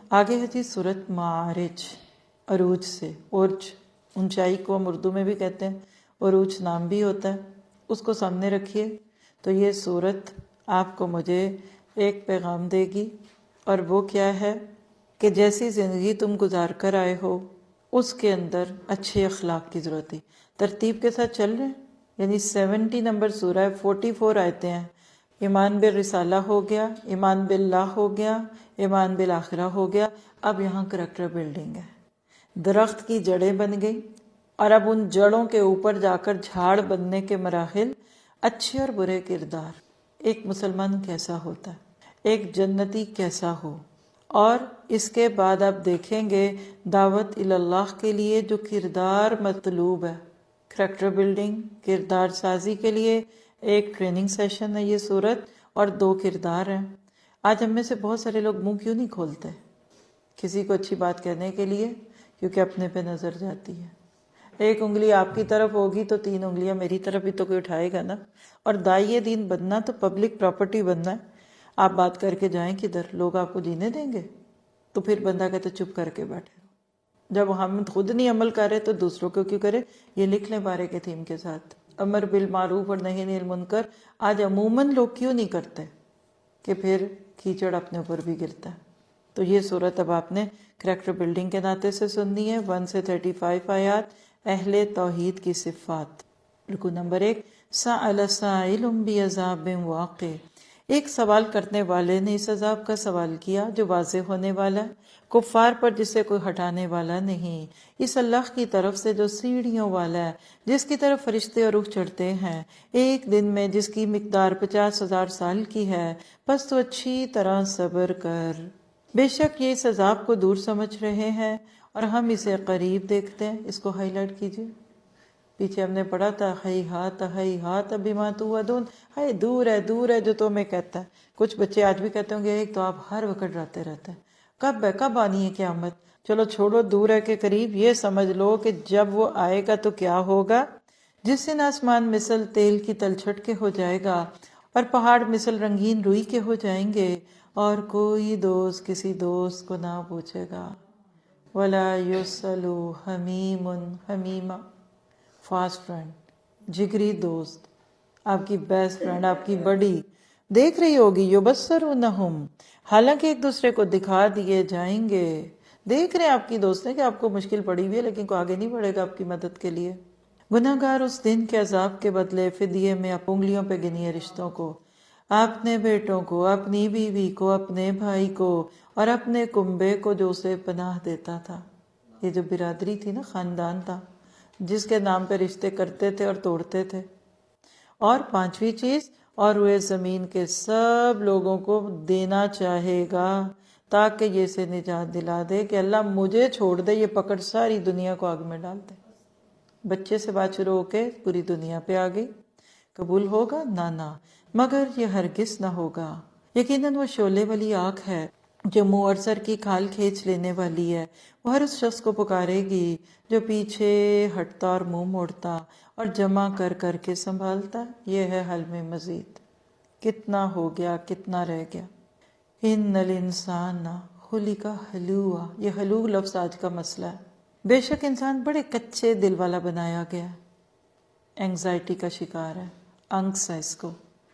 آگے ہے جی سورت معارج، عروج سے، عرج اونچائی کو ہم اردو میں بھی کہتے ہیں، عروج نام بھی ہوتا ہے، اس کو سامنے رکھیے تو یہ سورت آپ کو مجھے ایک پیغام دے گی، اور وہ کیا ہے کہ جیسی زندگی تم گزار کر آئے ہو اس کے اندر اچھے اخلاق کی ضرورت ہے۔ ترتیب کے ساتھ چل رہے ہیں، یعنی 70 نمبر سورہ ہے، 44 آیتیں ہیں۔ ایمان بالرسالہ ہو گیا، ایمان باللہ ہو گیا، ایمان بالآخرہ ہو گیا، اب یہاں کریکٹر بلڈنگ ہے۔ درخت کی جڑیں بن گئی، اور اب ان جڑوں کے اوپر جا کر جھاڑ بننے کے مراحل، اچھے اور برے کردار، ایک مسلمان کیسا ہوتا ہے، ایک جنتی کیسا ہو، اور اس کے بعد آپ دیکھیں گے دعوت اللہ کے لیے جو کردار مطلوب ہے، کریکٹر بلڈنگ، کردار سازی کے لیے ایک ٹریننگ سیشن ہے یہ صورت، اور 2 کردار ہیں۔ آج ہم میں سے بہت سارے لوگ منہ کیوں نہیں کھولتے کسی کو اچھی بات کہنے کے لیے؟ کیونکہ اپنے پہ نظر جاتی ہے۔ ایک انگلی آپ کی طرف ہوگی تو 3 انگلیاں میری طرف بھی تو کوئی اٹھائے گا نا۔ اور داعیے دین بننا تو پبلک پراپرٹی بننا ہے۔ آپ بات کر کے جائیں کدھر، لوگ آپ کو جینے دیں گے؟ تو پھر بندہ کہتا چپ کر کے بیٹھے رہو۔ جب ہم خود نہیں عمل کر رہے تو دوسروں کو کیوں کرے؟ یہ لکھ لیں بارے کے تھیم کے ساتھ، امر بالمعروف اور نہی عن المنکر آج عموماً لوگ کیوں نہیں کرتے کہ پھر کیچڑ اپنے اوپر بھی گرتا ہے۔ تو یہ صورت اب آپ نے کریکٹر بلڈنگ کے ناطے سے سننی ہے۔ 1 سے 35 آیات، اہل توحید کی صفات۔ رکو نمبر 1، سأل سائل بعذاب واقع، ایک سوال کرنے والے نے اس عذاب کا سوال کیا جو واضح ہونے والا ہے، کفار پر جسے کوئی ہٹانے والا نہیں، اس اللہ کی طرف سے جو سیڑھیوں والا ہے، جس کی طرف فرشتے اور روح چڑھتے ہیں ایک دن میں، جس کی مقدار 50,000 سال کی ہے، بس تو اچھی طرح صبر کر۔ بے شک یہ اس عذاب کو دور سمجھ رہے ہیں اور ہم اسے قریب دیکھتے ہیں۔ اس کو ہائی لائٹ کیجئے، پیچھے ہم نے پڑھا تھا ہیہات بما توعدون، ہائے دور ہے جو تمہیں کہتا ہے۔ کچھ بچے آج بھی کہتے ہوں گے ایک تو آپ ہر وقت ڈراتے رہتے ہیں، کب ہے، کب آنی ہے قیامت؟ چلو چھوڑو دور ہے کہ قریب، یہ سمجھ لو کہ جب وہ آئے گا تو کیا ہوگا۔ جس دن آسمان مثل تیل کی تلچھٹ کے ہو جائے گا اور پہاڑ مثل رنگین روئی کے ہو جائیں گے، اور کوئی دوست کسی دوست کو نہ پوچھے گا۔ وَلَا يُسْأَلُ حَمِيمٌ حَمِيمًا، فاسٹ فرینڈ، جگری دوست، آپ کی بیسٹ فرینڈ، آپ کی بڑی دیکھ رہی ہوگی، یبصرونہم، حالانکہ ایک دوسرے کو دکھا دیے جائیں گے۔ دیکھ رہے ہیں آپ کی دوست نے کہ آپ کو مشکل پڑی ہوئی ہے، لیکن کوئی آگے نہیں بڑھے گا آپ کی مدد کے لیے۔ گناہگار اس دن کے عذاب کے بدلے فدیے میں آپ انگلیوں پہ گنیے رشتوں کو، اپنے بیٹوں کو، اپنی بیوی کو، اپنے بھائی کو، اور اپنے کنبے کو جو اسے پناہ دیتا تھا۔ یہ جو برادری تھی نا، خاندان تھا جس کے نام پہ رشتے کرتے تھے اور توڑتے تھے۔ اور 5ویں چیز، اور وہ زمین کے سب لوگوں کو دینا چاہے گا تاکہ یہ اسے نجات دلا دے کہ اللہ مجھے چھوڑ دے، یہ پکڑ ساری دنیا کو آگ میں ڈال دے۔ بچے سے بات شروع ہو کے پوری دنیا پہ آ گئی۔ قبول ہوگا؟ نہ، مگر یہ ہرگز نہ ہوگا۔ یقیناً وہ شعلے والی آنکھ ہے جو منہ اور سر کی کھال کھینچ لینے والی ہے، وہ ہر اس شخص کو پکارے گی جو پیچھے ہٹتا اور منہ موڑتا اور جمع کر کر کے سنبھالتا۔ یہ ہے حل میں مزید، کتنا ہو گیا، کتنا رہ گیا۔ ان الانسان خلق ہلوعا، یہ ہلوع لفظ آج کا مسئلہ ہے۔ بے شک انسان بڑے کچے دل والا بنایا گیا ہے، اینگزائٹی کا شکار ہے، انکس ہے، اس کو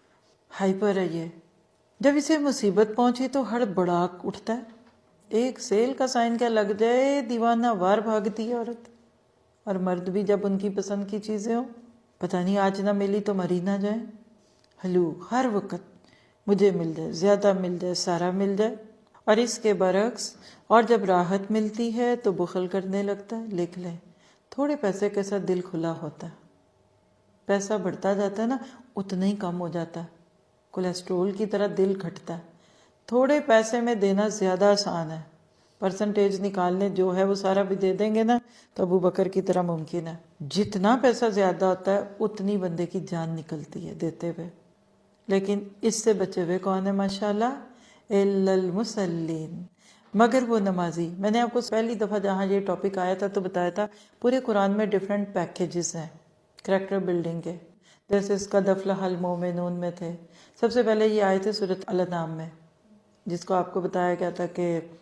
ہائپر ہے یہ۔ جب اسے مصیبت پہنچی تو ہڑبڑاک اٹھتا ہے، ایک سیل کا سائن کیا لگ جائے دیوانہ وار بھاگتی ہے عورت، اور مرد بھی جب ان کی پسند کی چیزیں ہوں، پتہ نہیں آج نہ ملی تو مری نہ جائیں۔ ہلو ہر وقت مجھے مل جائے، زیادہ مل جائے، سارا مل جائے۔ اور اس کے برعکس، اور جب راحت ملتی ہے تو بخل کرنے لگتا ہے۔ لکھ لیں، تھوڑے پیسے کے ساتھ دل کھلا ہوتا ہے، پیسہ بڑھتا جاتا ہے نا اتنا ہی کم ہو جاتا ہے، کولیسٹرول کی طرح دل گھٹتا ہے۔ تھوڑے پیسے میں دینا زیادہ آسان ہے، پرسنٹیج نکالنے جو ہے وہ سارا بھی دے دیں گے نا تو ابو بکر کی طرح ممکن ہے۔ جتنا پیسہ زیادہ ہوتا ہے اتنی بندے کی جان نکلتی ہے دیتے ہوئے، لیکن اس سے بچے ہوئے کون ہے ماشاءاللہ؟ الا المصلین، مگر وہ نمازی۔ میں نے آپ کو پہلی دفعہ جہاں یہ ٹاپک آیا تھا تو بتایا تھا پورے قرآن میں ڈیفرنٹ پیکیجز ہیں کریکٹر بلڈنگ کے، جیسے اس کا قد افلح المومنون میں تھے۔ سب سے پہلے یہ آئے تھے سورۃ الانعام میں، جس کو آپ کو بتایا گیا تھا کہ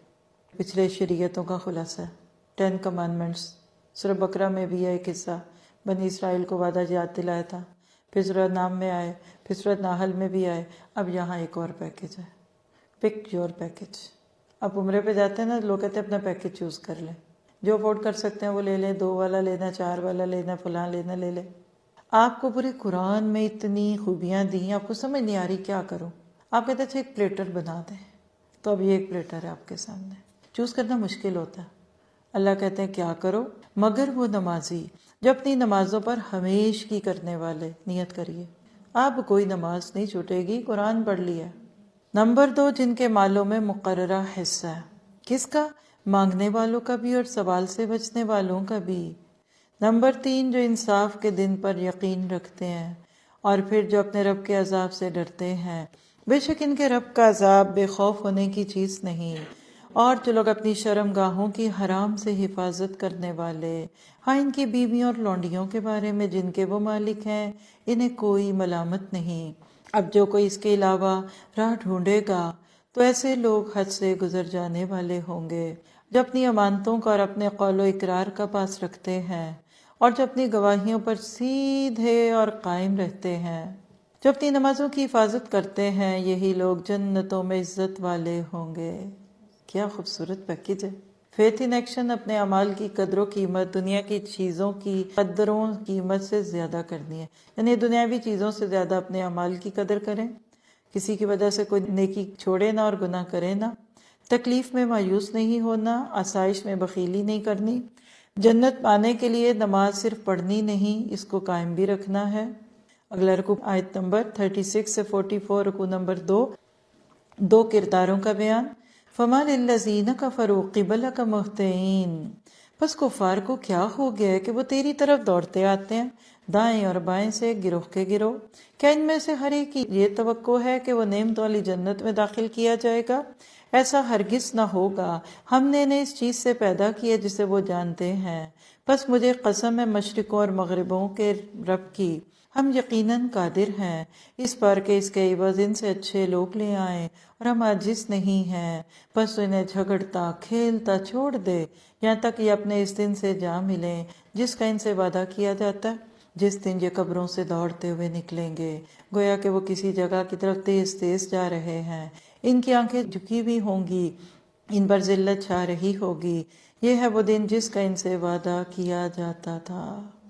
پچھلے شریعتوں کا خلاصہ ہے، 10 کمانڈمنٹس۔ سورہ بقرہ میں بھی ہے ایک حصہ، بنی اسرائیل کو وعدہ یاد دلایا تھا، پھر سورہ نام میں آئے، پھر سورہ نحل میں بھی آئے، اب یہاں ایک اور پیکج ہے، پک یور پیکج۔ اب عمرے پہ جاتے ہیں نا، لوگ کہتے ہیں اپنا پیکج چوز کر لیں، جو افورڈ کر سکتے ہیں وہ لے لیں، 2 والا لینا، 4 والا لینا، فلاں لینا لے لیں۔ آپ کو پورے قرآن میں اتنی خوبیاں دی، آپ کو سمجھ نہیں آ رہی کیا کروں، آپ کہتے اچھا ایک پلیٹر بنا دیں، تو اب یہ ایک پلیٹر ہے آپ کے سامنے، چوز کرنا مشکل ہوتا ہے۔ اللہ کہتے ہیں کیا کرو، مگر وہ نمازی جو اپنی نمازوں پر ہمیش کی کرنے والے، نیت کریے آپ کوئی نماز نہیں چھوٹے گی، قرآن پڑھ لیا۔ نمبر 2، جن کے مالوں میں مقررہ حصہ ہے، کس کا؟ مانگنے والوں کا بھی اور سوال سے بچنے والوں کا بھی۔ نمبر 3، جو انصاف کے دن پر یقین رکھتے ہیں اور پھر جو اپنے رب کے عذاب سے ڈرتے ہیں، بے شک ان کے رب کا عذاب بے خوف ہونے کی چیز نہیں۔ اور جو لوگ اپنی شرم گاہوں کی حرام سے حفاظت کرنے والے، ہاں ان کی بیویوں اور لونڈیوں کے بارے میں جن کے وہ مالک ہیں، انہیں کوئی ملامت نہیں۔ اب جو کوئی اس کے علاوہ راہ ڈھونڈے گا تو ایسے لوگ حد سے گزر جانے والے ہوں گے، جو اپنی امانتوں کا اور اپنے قول و اقرار کا پاس رکھتے ہیں، اور جو اپنی گواہیوں پر سیدھے اور قائم رہتے ہیں، جو اپنی نمازوں کی حفاظت کرتے ہیں، یہی لوگ جنتوں میں عزت والے ہوں گے۔ کیا خوبصورت پیکج ہے۔ فیتھ ان ایکشن، اپنے اعمال کی قدر و قیمت دنیا کی چیزوں کی قدر و قیمت سے زیادہ کرنی ہے، یعنی دنیاوی چیزوں سے زیادہ اپنے اعمال کی قدر کریں، کسی کی وجہ سے کوئی نیکی چھوڑے نہ اور گناہ کرے نہ، تکلیف میں مایوس نہیں ہونا، آسائش میں بخیلی نہیں کرنی، جنت پانے کے لیے نماز صرف پڑھنی نہیں، اس کو قائم بھی رکھنا ہے۔ اگلا رکوع آیت نمبر 36 سے 44، رکوع نمبر 2 کرداروں کا بیان۔ فَمَا لِلَّذِينَ كَفَرُوا قِبَلَكَ مُهْطِعِينَ، پس کفار کو کیا ہو گیا ہے کہ وہ تیری طرف دوڑتے آتے ہیں، دائیں اور بائیں سے، گروہ کے گروہ۔ کیا ان میں سے ہر ایک کی یہ توقع ہے کہ وہ نعمت والی جنت میں داخل کیا جائے گا؟ ایسا ہرگز نہ ہوگا، ہم نے انہیں اس چیز سے پیدا کیا جسے وہ جانتے ہیں، بس مجھے قسم ہے مشرقوں اور مغربوں کے رب کی، ہم یقیناً قادر ہیں اس پر کہ اس کے عوض ان سے اچھے لوگ لے آئیں، اور ہم عاجز نہیں ہیں، بس انہیں جھگڑتا کھیلتا چھوڑ دے یہاں تک یہ اپنے اس دن سے جا ملیں جس کا ان سے وعدہ کیا جاتا ہے، جس دن یہ قبروں سے دوڑتے ہوئے نکلیں گے، گویا کہ وہ کسی جگہ کی طرف تیز تیز جا رہے ہیں، ان کی آنکھیں جھکی ہوئی ہوں گی، ان پر ذلت چھا رہی ہوگی، یہ ہے وہ دن جس کا ان سے وعدہ کیا جاتا تھا۔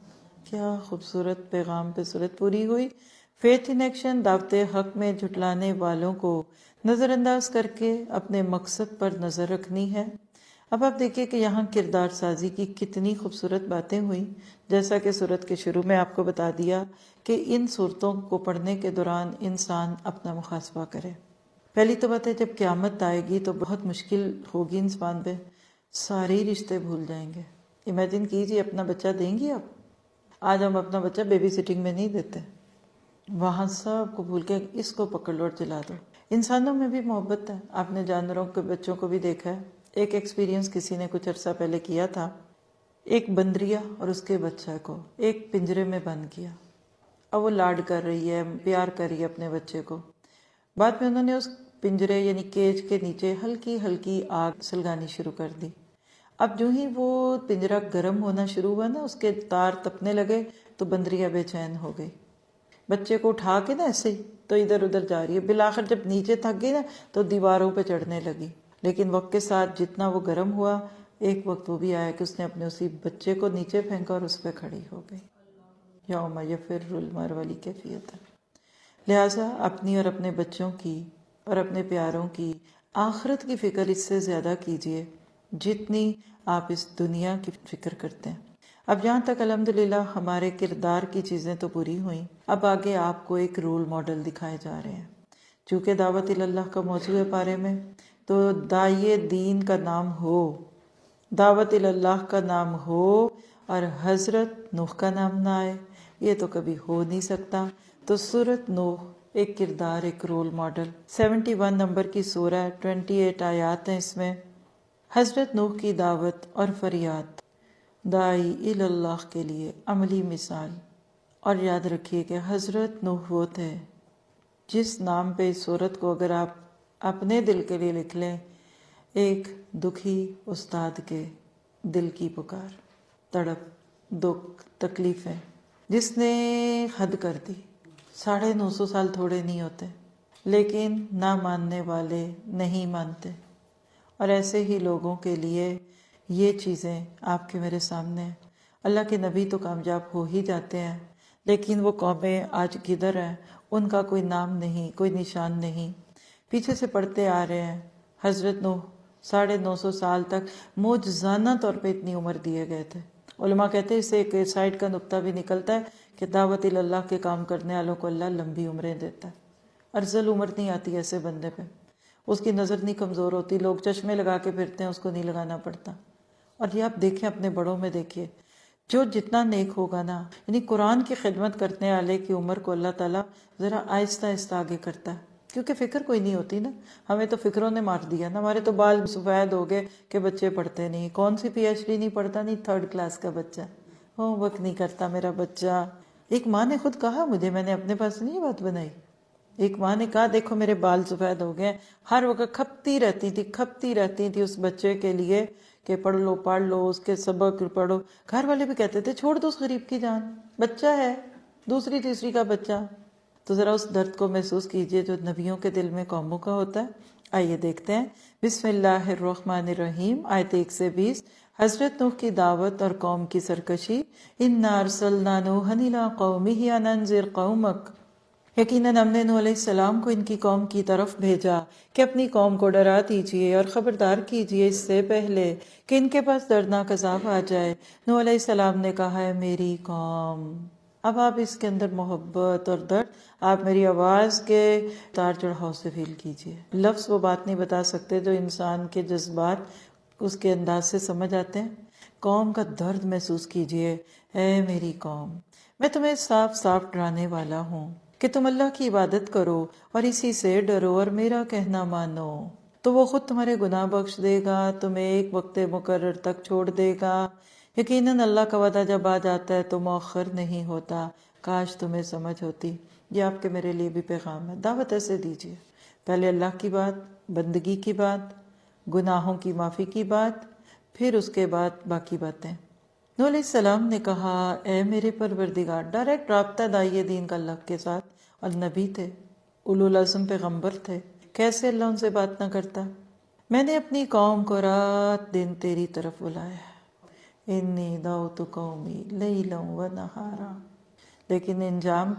کیا خوبصورت پیغام پہ صورت پوری ہوئی۔ فیتھ ان ایکشن، دعوت حق میں جھٹلانے والوں کو نظر انداز کر کے اپنے مقصد پر نظر رکھنی ہے۔ اب آپ دیکھیں کہ یہاں کردار سازی کی کتنی خوبصورت باتیں ہوئیں، جیسا کہ سورت کے شروع میں آپ کو بتا دیا کہ ان صورتوں کو پڑھنے کے دوران انسان اپنا محاسبہ کرے۔ پہلی تو بات ہے جب قیامت آئے گی تو بہت مشکل ہوگی انسان پہ، سارے رشتے بھول جائیں گے۔ امیجن کیجیے اپنا بچہ دیں گی آپ؟ آج ہم اپنا بچہ بیبی سٹنگ میں نہیں دیتے، وہاں سب کو بھول کے اس کو پکڑ لو اور چلا دو۔ انسانوں میں بھی محبت ہے، آپ نے جانوروں کے بچوں کو بھی دیکھا ہے۔ ایک ایکسپیرینس کسی نے کچھ عرصہ پہلے کیا تھا، ایک بندریا اور اس کے بچہ کو ایک پنجرے میں بند کیا، اب وہ لاڈ کر رہی ہے، پیار کر رہی ہے اپنے بچے کو۔ بعد میں انہوں نے اس پنجرے یعنی کیج کے نیچے ہلکی ہلکی آگ سلگانی شروع کر دی۔ اب جو ہی وہ پنجرا گرم ہونا شروع ہوا نا، اس کے تار تپنے لگے تو بندریا بے چین ہو گئی، بچے کو اٹھا کے نا ایسے ہی تو ادھر ادھر جا رہی ہے، بالآخر جب نیچے تھک گئی نا تو دیواروں پہ چڑھنے لگی، لیکن وقت کے ساتھ جتنا وہ گرم ہوا، ایک وقت وہ بھی آیا کہ اس نے اپنے اسی بچے کو نیچے پھینکا اور اس پہ کھڑی ہو گئی۔ یوم یفر المرء والی کیفیت ہے۔ لہٰذا اپنی اور اپنے بچوں کی اور اپنے پیاروں کی آخرت کی فکر اس سے زیادہ کیجیے جتنی آپ اس دنیا کی فکر کرتے ہیں۔ اب یہاں تک الحمدللہ ہمارے کردار کی چیزیں تو پوری ہوئیں، اب آگے آپ کو ایک رول ماڈل دکھائے جا رہے ہیں۔ چونکہ دعوت اللہ کا موضوع ہے پارے میں، تو داعی دین کا نام ہو، دعوت اللہ کا نام ہو اور حضرت نوح کا نام نہ آئے، یہ تو کبھی ہو نہیں سکتا۔ تو سورۃ نوح ایک کردار، ایک رول ماڈل، 71 نمبر کی سورہ ہے، 28 آیات ہیں اس میں۔ حضرت نوح کی دعوت اور فریاد، داعی اللہ کے لیے عملی مثال۔ اور یاد رکھیے کہ حضرت نوح وہ تھے جس نام پہ اس سورت کو اگر آپ اپنے دل کے لیے لکھ لیں، ایک دکھی استاد کے دل کی پکار، تڑپ، دکھ، تکلیفیں، جس نے حد کر دی۔ 950 سال تھوڑے نہیں ہوتے، لیکن نہ ماننے والے نہیں مانتے، اور ایسے ہی لوگوں کے لیے یہ چیزیں آپ کے میرے سامنے ہیں۔ اللہ کے نبی تو کامیاب ہو ہی جاتے ہیں، لیکن وہ قومیں آج کدھر ہیں؟ ان کا کوئی نام نہیں، کوئی نشان نہیں، پیچھے سے پڑھتے آ رہے ہیں۔ حضرت نوح 950 سال تک معجزانہ طور پہ اتنی عمر دیے گئے تھے۔ علماء کہتے ہیں اس سے ایک سائڈ کا نقطہ بھی نکلتا ہے کہ دعوت اللہ کے کام کرنے والوں کو اللہ لمبی عمریں دیتا ہے۔ ارذل عمر نہیں آتی ایسے بندے پہ، اس کی نظر نہیں کمزور ہوتی، لوگ چشمے لگا کے پھرتے ہیں، اس کو نہیں لگانا پڑتا۔ اور یہ آپ دیکھیں اپنے بڑوں میں، دیکھیے جو جتنا نیک ہوگا نا، یعنی قرآن کی خدمت کرنے والے کی عمر کو اللہ تعالیٰ ذرا آہستہ آہستہ آگے کرتا ہے، کیونکہ فکر کوئی نہیں ہوتی نا۔ ہمیں تو فکروں نے مار دیا نا، ہمارے تو بال سفید ہو گئے کہ بچے پڑھتے نہیں۔ کون سی پی ایچ ڈی نہیں پڑھتا، نہیں 3rd کلاس کا بچہ، ہوم ورک نہیں کرتا میرا بچہ۔ ایک ماں نے خود کہا مجھے، میں نے اپنے پاس نہیں یہ بات بنائی، ایک ماں نے کہا دیکھو میرے بال سفید ہو گئے، ہر وقت کھپتی رہتی تھی اس بچے کے لیے کہ پڑھ لو اس کے سبق پڑھو۔ گھر والے بھی کہتے تھے چھوڑ دو اس غریب کی جان، بچہ ہے، دوسری تیسری کا بچہ۔ تو ذرا اس درد کو محسوس کیجئے جو نبیوں کے دل میں قوموں کا ہوتا ہے۔ آئیے دیکھتے ہیں، بسم اللہ الرحمن الرحیم، آیت 1 سے 20۔ حضرت نوح کی دعوت اور قوم کی سرکشی۔ اِنَّا أَرْسَلْنَا نُوحًا إِلَىٰ قَوْمِهِ أَنْ أَنذِرْ قَوْمَكَ، یقیناً ہم نے نوح علیہ السلام کو ان کی قوم کی طرف بھیجا کہ اپنی قوم کو ڈرا دیجئے اور خبردار کیجئے اس سے پہلے کہ ان کے پاس دردناک عذاب آ جائے۔ نوح علیہ السلام نے کہا ہے میری قوم، اب آپ اس کے اندر محبت اور درد آپ میری آواز کے اتار چڑھاؤ سے فیل کیجئے۔ لفظ وہ بات نہیں بتا سکتے جو انسان کے جذبات اس کے انداز سے سمجھ آتے ہیں۔ قوم کا درد محسوس کیجئے۔ اے میری قوم، میں تمہیں صاف صاف ڈرانے والا ہوں کہ تم اللہ کی عبادت کرو اور اسی سے ڈرو اور میرا کہنا مانو، تو وہ خود تمہارے گناہ بخش دے گا، تمہیں ایک وقت مقرر تک چھوڑ دے گا۔ یقیناً اللہ کا وعدہ جب آ جاتا ہے تو مؤخر نہیں ہوتا۔ کاش تمہیں سمجھ ہوتی۔ یہ آپ کے میرے لیے بھی پیغام ہے، دعوت ایسے دیجیے، پہلے اللہ کی بات، بندگی کی بات، گناہوں کی معافی کی بات، پھر اس کے بعد باقی باتیں۔ نوح علیہ السلام نے کہا اے میرے پروردگار، ڈائریکٹ رابطہ دائیں دین کا اللہ کے ساتھ، اور نبی تھے، اولو العزم پیغمبر تھے، کیسے اللہ ان سے بات نہ کرتا؟ میں نے اپنی قوم کو رات دن تیری طرف بلایا، انی دعوت قومی لیلا و نہارا، لیکن انجام،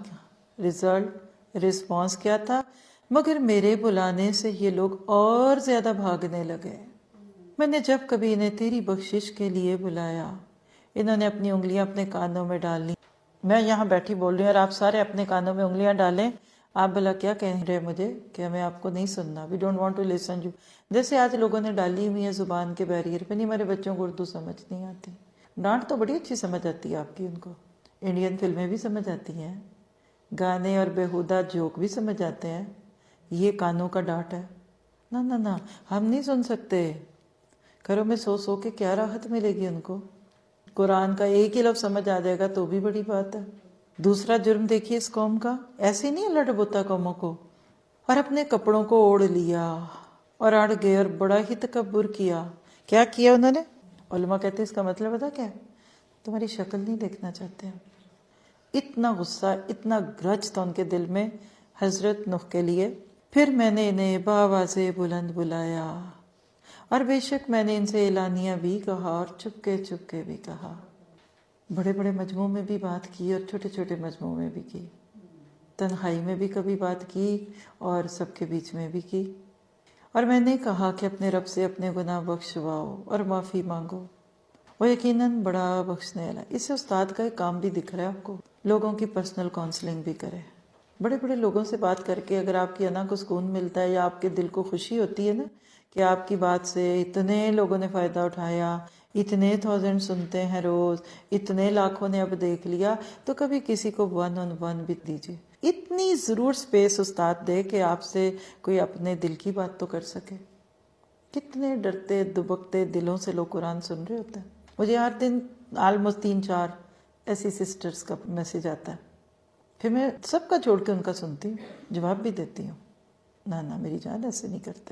رسپانس کیا تھا؟ مگر میرے بلانے سے یہ لوگ اور زیادہ بھاگنے لگے۔ میں نے جب کبھی انہیں تیری بخشش کے لیے بلایا، انہوں نے اپنی انگلیاں اپنے کانوں میں ڈال لی۔ میں یہاں بیٹھی بول رہی ہوں اور آپ سارے اپنے کانوں میں انگلیاں ڈالیں، آپ بھلا کیا کہہ رہے مجھے کہ ہمیں آپ کو نہیں سننا، we don't want to listen you. جیسے آج لوگوں نے ڈالی ہوئی ہے زبان کے بیریئر پہ، نہیں میرے بچوں کو اردو سمجھ نہیں آتی۔ ڈانٹ تو بڑی اچھی سمجھ آتی ہے آپ کی، ان کو انڈین فلمیں بھی سمجھ آتی ہیں، گانے اور بیہودہ جوک بھی سمجھ آتے ہیں، یہ کانوں کا ڈانٹ ہے۔ نہ ہم نہیں سن سکتے، گھروں میں سو کے کیا راحت ملے گی ان کو؟ قرآن کا ایک ہی لفظ سمجھ آ جائے گا تو بھی بڑی بات ہے۔ دوسرا جرم دیکھیے اس قوم کا، ایسے نہیں اللہ ڈبوتا قوموں کو، اور اپنے کپڑوں کو اوڑھ لیا اور اڑ گئے اور بڑا ہی تکبر کیا۔ کیا کیا انہوں نے؟ علماء کہتے ہیں اس کا مطلب پتہ کیا ہے؟ تمہاری شکل نہیں دیکھنا چاہتے ہیں۔ اتنا غصہ، اتنا گرج تھا ان کے دل میں حضرت نوح کے لیے۔ پھر میں نے انہیں بآواز بلند بلایا، اور بے شک میں نے ان سے اعلانیہ بھی کہا اور چپکے بھی کہا۔ بڑے بڑے مجموع میں بھی بات کی اور چھوٹے چھوٹے مجموع میں بھی کی، تنہائی میں بھی کبھی بات کی اور سب کے بیچ میں بھی کی۔ اور میں نے کہا کہ اپنے رب سے اپنے گناہ بخشواؤ اور معافی مانگو، وہ یقیناً بڑا بخشنے والا۔ اس سے استاد کا ایک کام بھی دکھ رہا ہے آپ کو، لوگوں کی پرسنل کاؤنسلنگ بھی کرے۔ بڑے بڑے لوگوں سے بات کر کے اگر آپ کی انا کو سکون ملتا ہے یا آپ کے دل کو خوشی ہوتی ہے نا کہ آپ کی بات سے اتنے لوگوں نے فائدہ اٹھایا، اتنے 1000 سنتے ہیں روز، اتنے لاکھوں نے اب دیکھ لیا، تو کبھی کسی کو 1 on 1 بھی دیجیے۔ اتنی ضرور سپیس استاد دے کہ آپ سے کوئی اپنے دل کی بات تو کر سکے۔ کتنے ڈرتے دبکتے دلوں سے لوگ قرآن سن رہے ہوتے ہیں۔ مجھے ہر دن آلموسٹ 3-4 ایسی سسٹرز کا میسج آتا ہے، پھر میں سب کا چھوڑ کے ان کا سنتی ہوں، جواب بھی دیتی ہوں۔ نہ میری جان ایسے نہیں کرتے،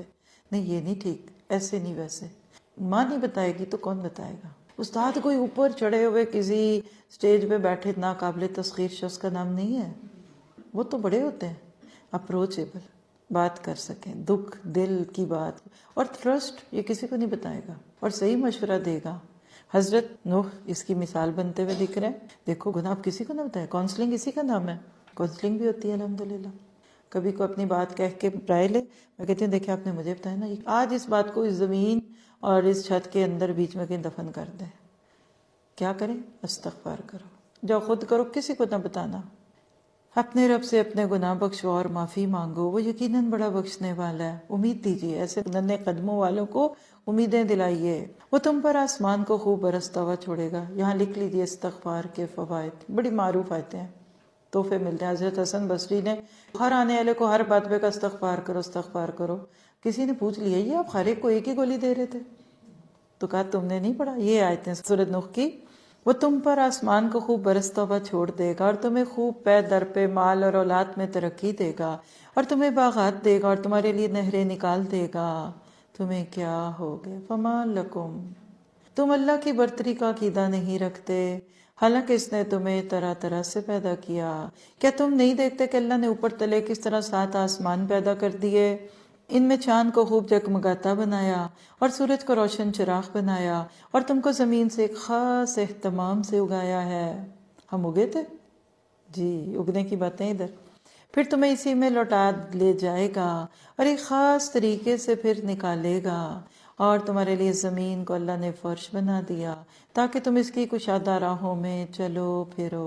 نہیں یہ نہیں ٹھیک، ایسے نہیں ویسے. ماں نہیں بتائے گی تو کون بتائے گا؟ استاد کوئی اوپر چڑھے ہوئے کسی سٹیج پہ بیٹھے ناقابل تسخیر شخص کا نام نہیں ہے. وہ تو بڑے ہوتے ہیں، اپروچیبل، بات کر سکیں، دکھ دل کی بات، اور ٹرسٹ یہ کسی کو نہیں بتائے گا اور صحیح مشورہ دے گا. حضرت نوح اس کی مثال بنتے ہوئے دکھ رہے ہیں. دیکھو گناہ آپ کسی کو نہ بتائیں. کاؤنسلنگ اسی کا نام ہے، کاؤنسلنگ بھی ہوتی ہے الحمدللہ. کبھی کو اپنی بات کہہ کے رائے لے. میں کہتی ہوں دیکھیں آپ نے مجھے بتایا نا، آج اس بات کو اس زمین اور اس چھت کے اندر بیچ میں کہیں دفن کر دیں. کیا کریں؟ استغفار کرو، جو خود کرو، کسی کو نہ بتانا. اپنے رب سے اپنے گناہ بخشو اور معافی مانگو، وہ یقیناً بڑا بخشنے والا ہے. امید دیجیے، ایسے ننھے قدموں والوں کو امیدیں دلائیے. وہ تم پر آسمان کو خوب برستا ہوا چھوڑے گا. یہاں لکھ لیجیے استغفار کے فوائد، بڑی معروف آیتیں ہیں، تحفے ملتے ہیں. حضرت حسن بصری نے ہر آنے والے کو ہر بات پہ کا استغفار کرو استغفار کرو. کسی نے پوچھ لیا یہ آپ ہر ایک کو ایک ہی گولی دے رہے تھے؟ تو کہا تم نے نہیں پڑھا یہ آیتیں سورۃ نوح کی. وہ تم پر آسمان کو خوب برستا ہوا چھوڑ دے گا اور تمہیں خوب پے در پہ مال اور اولاد میں ترقی دے گا اور تمہیں باغات دے گا اور تمہارے لیے نہریں نکال دے گا. تمہیں کیا ہو گیا؟ فما لکم، تم اللہ کی برتری کا عقیدہ نہیں رکھتے حالانکہ اس نے تمہیں طرح طرح سے پیدا کیا. کیا تم نہیں دیکھتے کہ اللہ نے اوپر تلے کس طرح 7 آسمان پیدا کر دیے، ان میں چاند کو خوب جگمگاتا بنایا اور سورج کو روشن چراغ بنایا اور تم کو زمین سے ایک خاص اہتمام سے اگایا ہے. ہم اگے تھے؟ جی، اگنے کی باتیں ادھر. پھر تمہیں اسی میں لوٹا لے جائے گا اور ایک خاص طریقے سے پھر نکالے گا. اور تمہارے لیے زمین کو اللہ نے فرش بنا دیا تاکہ تم اس کی کشادہ راہوں میں چلو پھرو.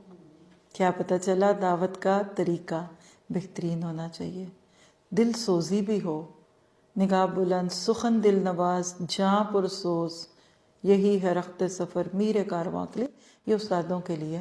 کیا پتہ چلا؟ دعوت کا طریقہ بہترین ہونا چاہیے، دل سوزی بھی ہو، نگاہ بلند، سخن دل نواز، جاں پرسوز. یہی ہے رخت سفر میر کارواں کے لیے. یہ استادوں کے لیے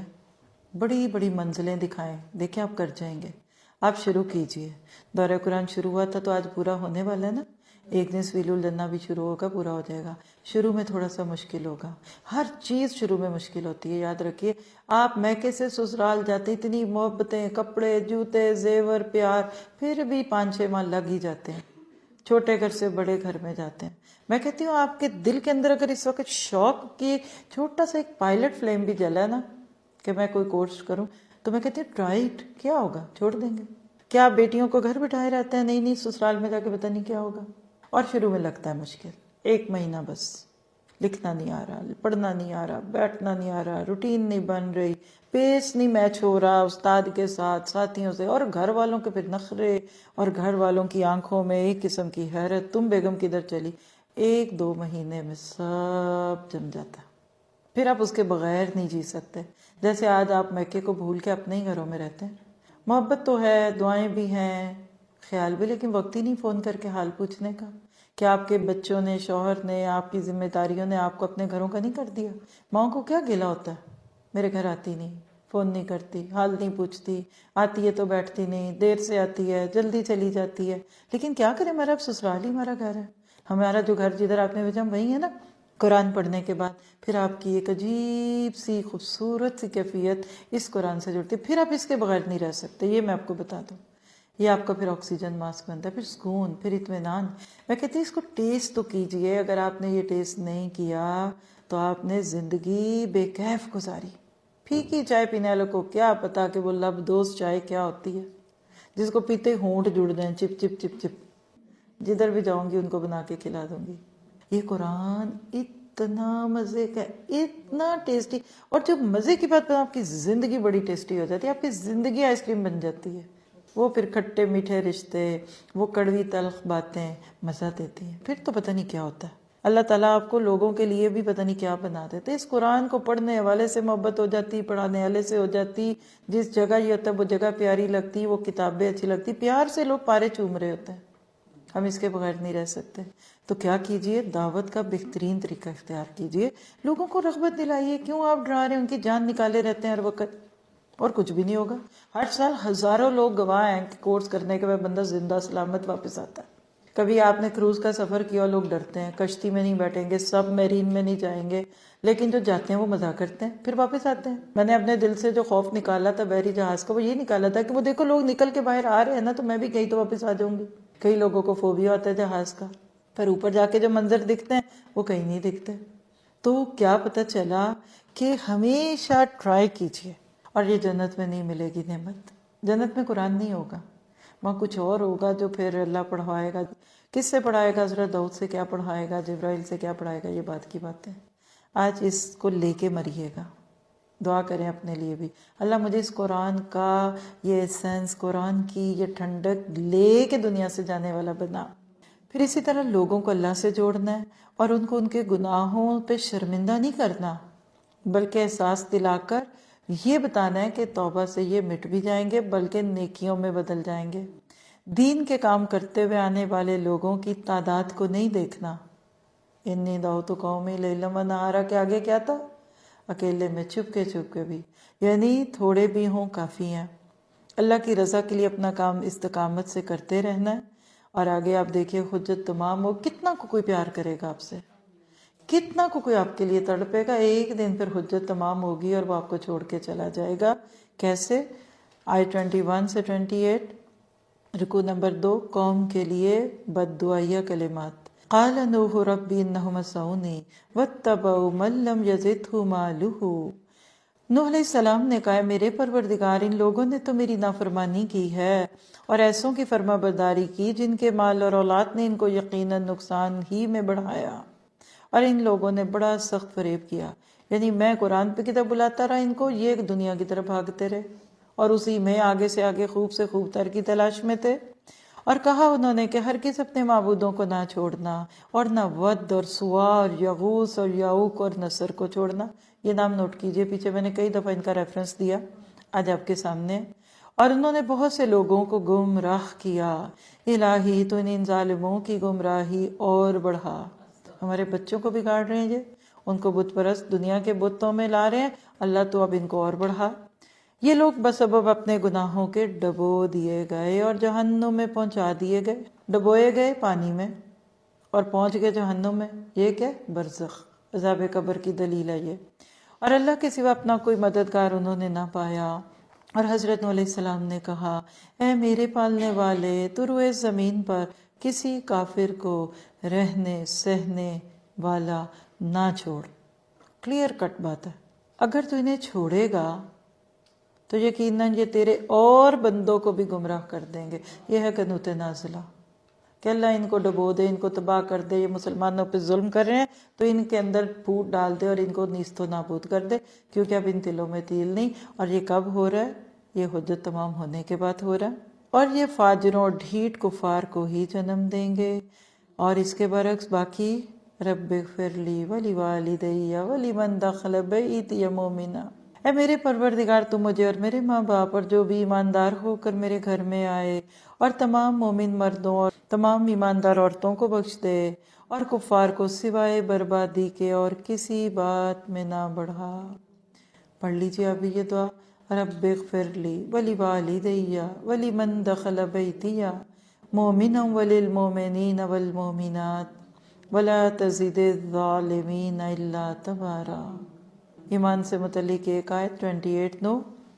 بڑی بڑی منزلیں دکھائیں، دیکھیں آپ کر جائیں گے. آپ شروع کیجئے. دورہ قرآن شروع ہوا تھا تو آج پورا ہونے والا ہے نا. ایک دن سویل الجنہ بھی شروع ہوگا، پورا ہو جائے گا. شروع میں تھوڑا سا مشکل ہوگا، ہر چیز شروع میں مشکل ہوتی ہے، یاد رکھیے. آپ میکے سے سسرال جاتے اتنی محبتیں، کپڑے، جوتے، زیور، پیار، پھر بھی 5-6 ماہ لگ ہی جاتے ہیں. چھوٹے گھر سے بڑے گھر میں جاتے ہیں. میں کہتی ہوں آپ کے دل کے اندر اگر اس وقت شوق کی چھوٹا سا ایک پائلٹ فلیم بھی جلا ہے نا کہ میں کوئی کورس کروں، تو میں کہتی ہوں ٹرائی اٹ. کیا ہوگا؟ چھوڑ دیں گے. کیا آپ بیٹیوں کو گھر بٹھائے رہتے ہیں؟ نہیں سسرال میں جا کے پتہ نہیں کیا ہوگا. اور شروع میں لگتا ہے مشکل، 1 مہینہ بس. لکھنا نہیں آ رہا، پڑھنا نہیں آ رہا، بیٹھنا نہیں آ رہا، روٹین نہیں بن رہی، پیس نہیں میچ ہو رہا استاد کے ساتھ، ساتھیوں سے، اور گھر والوں کے پھر نخرے، اور گھر والوں کی آنکھوں میں ایک قسم کی حیرت، تم بیگم کدھر چلی. 1-2 مہینے میں سب جم جاتا. پھر آپ اس کے بغیر نہیں جی سکتے. جیسے آج آپ میکے کو بھول کے اپنے ہی گھروں میں رہتے ہیں. محبت تو ہے، دعائیں بھی ہیں، خیال بھی، لیکن وقت ہی نہیں فون کر کے حال پوچھنے کا. کیا آپ کے بچوں نے، شوہر نے، آپ کی ذمہ داریوں نے آپ کو اپنے گھروں کا نہیں کر دیا؟ ماں کو کیا گلا ہوتا ہے، میرے گھر آتی نہیں، فون نہیں کرتی، حال نہیں پوچھتی، آتی ہے تو بیٹھتی نہیں، دیر سے آتی ہے، جلدی چلی جاتی ہے. لیکن کیا کریں، ہمارا اب سسرال ہی ہمارا گھر ہے. ہمارا جو گھر جدھر آپ نے بھیجا وہی ہے نا. قرآن پڑھنے کے بعد پھر آپ کی ایک عجیب سی خوبصورت سی کیفیت اس قرآن سے جڑتی ہے. پھر آپ اس کے بغیر نہیں رہ سکتے، یہ میں آپ کو بتا دوں. یہ آپ کا پھر آکسیجن ماسک بنتا ہے، پھر سکون، پھر اطمینان. میں کہتی ہوں اس کو ٹیسٹ تو کیجئے. اگر آپ نے یہ ٹیسٹ نہیں کیا تو آپ نے زندگی بے کیف گزاری. پھیکی چائے پینے والوں کو کیا پتا کہ وہ لب دوست چائے کیا ہوتی ہے، جس کو پیتے ہونٹ جڑ جائیں، چپ چپ چپ چپ. جدھر بھی جاؤں گی ان کو بنا کے کھلا دوں گی. یہ قرآن اتنا مزے کا، اتنا ٹیسٹی. اور جب مزے کی بات آپ کی زندگی بڑی ٹیسٹی ہو جاتی ہے، آپ کی زندگی آئس کریم بن جاتی ہے. وہ پھر کھٹے میٹھے رشتے، وہ کڑوی تلخ باتیں مزہ دیتی ہیں. پھر تو پتہ نہیں کیا ہوتا ہے. اللہ تعالیٰ آپ کو لوگوں کے لیے بھی پتہ نہیں کیا بنا دیتے. اس قرآن کو پڑھنے والے سے محبت ہو جاتی، پڑھانے والے سے ہو جاتی. جس جگہ یہ ہوتا ہے وہ جگہ پیاری لگتی، وہ کتابیں اچھی لگتی، پیار سے لوگ پارے چوم رہے ہوتے ہیں. ہم اس کے بغیر نہیں رہ سکتے. تو کیا کیجئے، دعوت کا بہترین طریقہ اختیار کیجئے. لوگوں کو رغبت دلائیے. کیوں آپ ڈرا رہے ہیں؟ ان کی جان نکالے رہتے ہیں ہر وقت، اور کچھ بھی نہیں ہوگا. ہر سال ہزاروں لوگ گواہ ہیں کہ کورس کرنے کے بعد بندہ زندہ سلامت واپس آتا ہے. کبھی آپ نے کروز کا سفر کیا، لوگ ڈرتے ہیں، کشتی میں نہیں بیٹھیں گے، سب میرین میں نہیں جائیں گے، لیکن جو جاتے ہیں وہ مزہ کرتے ہیں، پھر واپس آتے ہیں. میں نے اپنے دل سے جو خوف نکالا تھا بحری جہاز کا، وہ یہ نکالا تھا کہ وہ دیکھو لوگ نکل کے باہر آ رہے ہیں نا، تو میں بھی گئی تو واپس آ جاؤں گی. کئی لوگوں کو فوبیا ہوتا ہے جہاز کا، پر اوپر جا کے جو منظر دکھتے ہیں وہ کہیں نہیں دکھتے. تو کیا پتہ چلا کہ ہمیشہ ٹرائی کیجیے. اور یہ جنت میں نہیں ملے گی نعمت. جنت میں قرآن نہیں ہوگا، وہاں کچھ اور ہوگا جو پھر اللہ پڑھوائے گا. کس سے پڑھائے گا؟ حضرت داؤد سے کیا پڑھائے گا، جبرائیل سے کیا پڑھائے گا، یہ بات کی بات ہے. آج اس کو لے کے مریے گا. دعا کریں اپنے لیے بھی، اللہ مجھے اس قرآن کا یہ سینس، قرآن کی یہ ٹھنڈک لے کے دنیا سے جانے والا بنا. پھر اسی طرح لوگوں کو اللہ سے جوڑنا ہے اور ان کو ان کے گناہوں پہ شرمندہ نہیں کرنا، بلکہ احساس دلا کر یہ بتانا ہے کہ توبہ سے یہ مٹ بھی جائیں گے بلکہ نیکیوں میں بدل جائیں گے. دین کے کام کرتے ہوئے آنے والے لوگوں کی تعداد کو نہیں دیکھنا. انی دعوت قومی لیلا و نہارا کے آگے کیا تھا؟ اکیلے میں چھپ کے بھی، یعنی تھوڑے بھی ہوں کافی ہیں. اللہ کی رضا کے لیے اپنا کام استقامت سے کرتے رہنا ہے. اور آگے آپ دیکھیں حجت تمام ہو، کتنا کو کوئی پیار کرے گا آپ سے، کتنا کو کوئی آپ کے لیے تڑپے گا. ایک دن پھر حجت تمام ہوگی اور وہ آپ کو چھوڑ کے چلا جائے گا. کیسے؟ آیت 21 سے 28، رکوع نمبر 2، قوم کے لیے بد دعائیہ کلمات. قال نوح رب انہم عصونی واتبعوا من لم یزدہ مالہ. نوح علیہ السلام نے کہا میرے پروردگار، ان لوگوں نے تو میری نافرمانی کی ہے اور ایسوں کی فرما برداری کی جن کے مال اور اولاد نے ان کو یقیناً نقصان ہی میں بڑھایا. اور ان لوگوں نے بڑا سخت فریب کیا، یعنی میں قرآن پہ کی طرف بلاتا رہا ان کو، یہ ایک دنیا کی طرف بھاگتے رہے اور اسی میں آگے سے آگے خوب سے خوب تر کی تلاش میں تھے. اور کہا انہوں نے کہ ہرگز اپنے معبودوں کو نہ چھوڑنا، اور نہ ود اور سوا اور یغوث اور یعوق اور نصر کو چھوڑنا. یہ نام نوٹ کیجئے، پیچھے میں نے کئی دفعہ ان کا ریفرنس دیا، آج آپ کے سامنے. اور انہوں نے بہت سے لوگوں کو گمراہ کیا. الہی تو ان ظالموں کی گمراہی اور بڑھا. ہمارے بچوں کو بگاڑ رہے ہیں، ان کو بت پرست دنیا کے بتوں میں لا رہے ہیں. اللہ تو اب ان کو اور بڑھا. یہ لوگ بسبب اپنے گناہوں کے ڈبو دیے گئے اور جہنم میں پہنچا دیے گئے. ڈبوئے گئے پانی میں اور پہنچ گئے جہنم میں. یہ کیا؟ برزخ، عذاب قبر کی دلیل ہے یہ. اور اللہ کے سوا اپنا کوئی مددگار انہوں نے نہ پایا. اور حضرت نوح علیہ السلام نے کہا اے میرے پالنے والے، تو روئے زمین پر کسی کافر کو رہنے سہنے والا نہ چھوڑ. کلیئر کٹ بات ہے. اگر تو انہیں چھوڑے گا تو یقیناً یہ تیرے اور بندوں کو بھی گمراہ کر دیں گے. یہ ہے قنوت نازلہ کہ اللہ ان کو ڈبو دے، ان کو تباہ کر دے. یہ مسلمانوں پہ ظلم کر رہے ہیں تو ان کے اندر پھوٹ ڈال دے اور ان کو نیست و نابود کر دے، کیونکہ اب ان دلوں میں تیل نہیں. اور یہ کب ہو رہا ہے؟ یہ حجت تمام ہونے کے بعد ہو رہا ہے. اور یہ فاجروں اور ڈھیٹ کفار کو ہی جنم دیں گے. اور اس کے برعکس باقی رب اغفر لی ولی والدی ولمن دخل بیتی مومنا. اے میرے پروردگار، تو مجھے اور میرے ماں باپ اور جو بھی ایماندار ہو کر میرے گھر میں آئے اور تمام مومن مردوں اور تمام ایماندار عورتوں کو بخش دے، اور کفار کو سوائے بربادی کے اور کسی بات میں نہ بڑھا. پڑھ لیجیے ابھی یہ دعا، رب اغفر لی ولی والدی ولمن دخل بیتی مومنا وللمؤمنین والمؤمنات ولا تزد الظالمین الا تبارا. ایمان سے متعلق ایک آیت 28 9،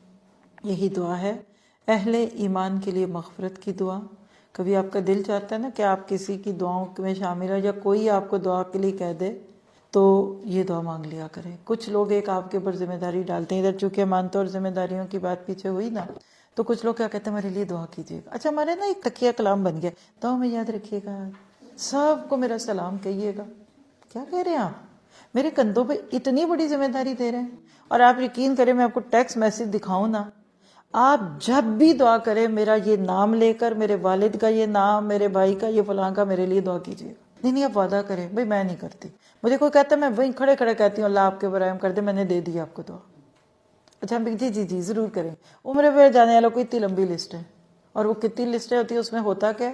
یہی دعا ہے اہل ایمان کے لیے مغفرت کی دعا. کبھی آپ کا دل چاہتا ہے نا کہ آپ کسی کی دعاؤں میں شامل ہو یا کوئی آپ کو دعا کے لیے کہہ دے تو یہ دعا مانگ لیا کریں. کچھ لوگ ایک آپ کے اوپر ذمہ داری ڈالتے ہیں، ادھر چونکہ مانتے اور ذمہ داریوں کی بات پیچھے ہوئی نا، تو کچھ لوگ کیا کہتے ہیں ہمارے لیے دعا کیجیے گا. اچھا ہمارے نا ایک تکیہ کلام بن گیا، دعا میں یاد رکھیے گا، سب کو میرا سلام کہیے گا. کیا کہہ رہے ہیں آپ؟ میرے کندھوں پہ اتنی بڑی ذمہ داری دے رہے ہیں. اور آپ یقین کریں میں آپ کو ٹیکسٹ میسج دکھاؤں نا، آپ جب بھی دعا کریں میرا یہ نام لے کر، میرے والد کا یہ نام، میرے بھائی کا، یہ فلاں کا، میرے لیے دعا کیجیے. نہیں آپ وعدہ کریں. بھائی میں نہیں کرتی، مجھے کوئی کہتا ہے میں وہیں کھڑے کھڑے کہتی ہوں اللہ آپ کے برائے کر دے، میں نے دے دی آپ کو دعا. اچھا جی ضرور کریں. عمرے پہ جانے والوں کو اتنی لمبی لسٹ ہے، اور وہ کتنی لسٹیں ہوتی ہیں، اس میں ہوتا کیا؟